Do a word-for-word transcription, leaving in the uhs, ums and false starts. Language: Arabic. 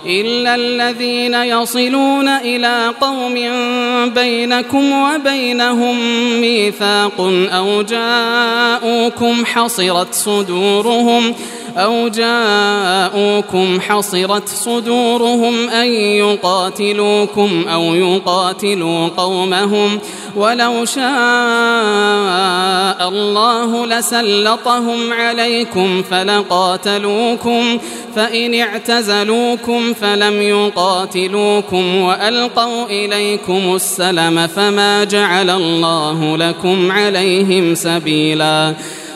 إلا الذين يصلون إلى قوم بينكم وبينهم ميثاق أو جاءوكم حصرت صدورهم أو جاءوكم حصرت صدورهم أن يقاتلوكم أو يقاتلوا قومهم ولو شاء الله لسلطهم عليكم فلقاتلوكم فإن اعتزلوكم فلم يقاتلوكم وألقوا إليكم السلم فما جعل الله لكم عليهم سبيلا